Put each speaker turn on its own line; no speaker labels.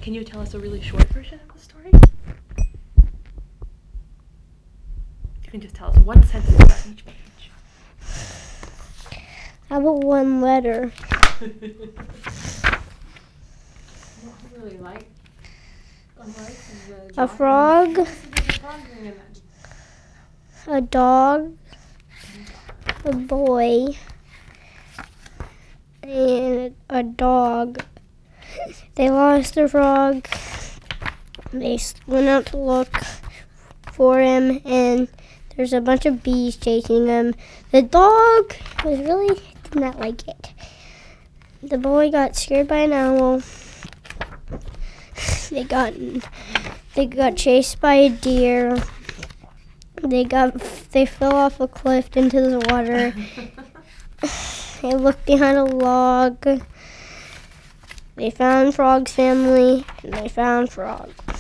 Can you tell us a really short version of the story? You can just tell us one sentence about each page.
How about one letter?
What do you really like?
A frog, a dog, a boy, and a dog. They lost the frog. They went out to look for him, and there's a bunch of bees chasing him. The dog did not like it. The boy got scared by an owl. They got chased by a deer. They fell off a cliff into the water. They looked behind a log. They found Frog's family, and they found Frog.